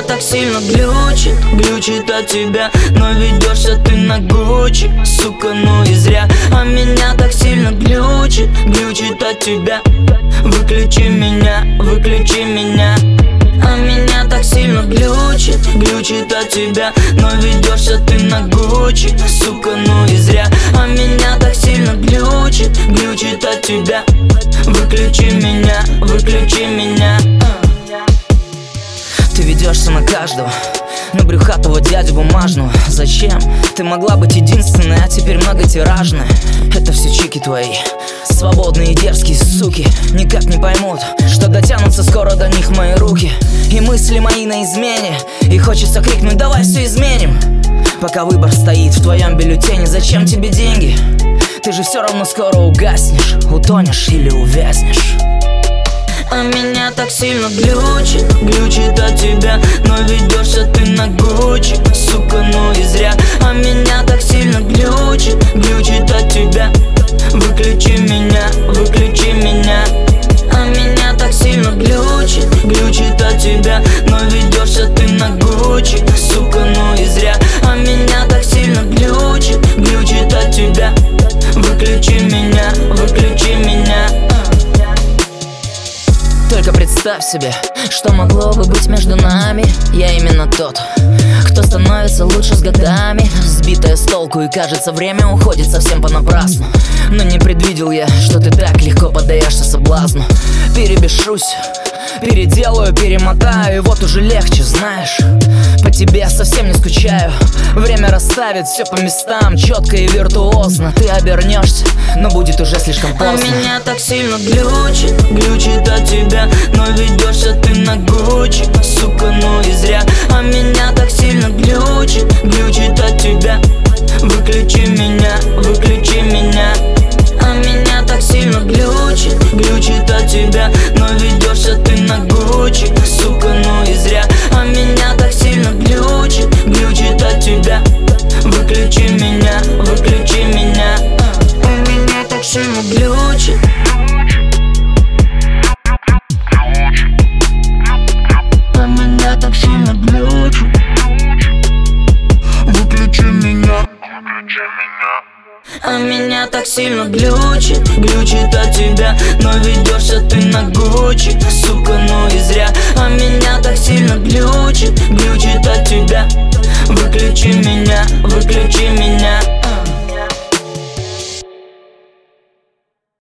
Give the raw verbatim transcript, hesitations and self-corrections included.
меня так сильно глючит, глючит от тебя. Но ведешься ты на Гуччи, сука, ну и зря. А меня так сильно глючит, глючит от тебя. Выключи меня, выключи меня. А меня так сильно глючит, глючит от тебя. Но ведешься ты на Гуччи, сука, ну и зря. А меня так сильно глючит, глючит от тебя. Выключи меня, выключи меня. Ты ведешься на каждого, на брюхатого дядю бумажного. Зачем? Ты могла быть единственной, а теперь многотиражная. Это все чики твои, свободные дерзкие суки. Никак не поймут, что дотянутся скоро до них мои руки. И мысли мои на измене, и хочется крикнуть: давай все изменим. Пока выбор стоит в твоем бюллетене, зачем тебе деньги? Ты же все равно скоро угаснешь, утонешь или увязнешь. А меня так сильно глючит, глючит от тебя. Но ведешься ты на Гуччи, сука, ну и зря. А меня так сильно глючит, глючит от тебя. Выключи меня, выключи меня. А меня так сильно глючит, глючит от тебя. Но ведешься ты на Гуччи, сука, ну и зря. А меня так сильно глючит, глючит от тебя. Выключи меня, выключи меня. Только представь себе, что могло бы быть между нами. Я именно тот, кто становится лучше с годами. Сбитая с толку, и кажется, время уходит совсем понапрасну. Но не предвидел я, что ты так легко поддаешься соблазну. Перебешусь, переделаю, перемотаю, и вот уже легче, знаешь. По тебе совсем не скучаю. Время расставит все по местам, четко и виртуозно. Ты обернешься, но будет уже слишком поздно. А меня так сильно глючит, глючит от тебя. Но ведешься ты на Гуччи, сука, ну и зря. А меня так сильно глючит, глючит от тебя. Выключи меня, выключи меня. А меня так сильно глючит, глючит от тебя. Но ведешься ты на Гуччи, сука, ну и зря. А меня так сильно глючит, глючит от тебя. Выключи меня, выключи меня. А меня так сильно глючит. А меня так сильно глючит. Выключи меня. А меня так сильно глючит, глючит от тебя. Но ведешься ты на Гуччи, сука, ну и зря. А меня так сильно глючит, глючит от тебя. Выключи меня, выключи меня.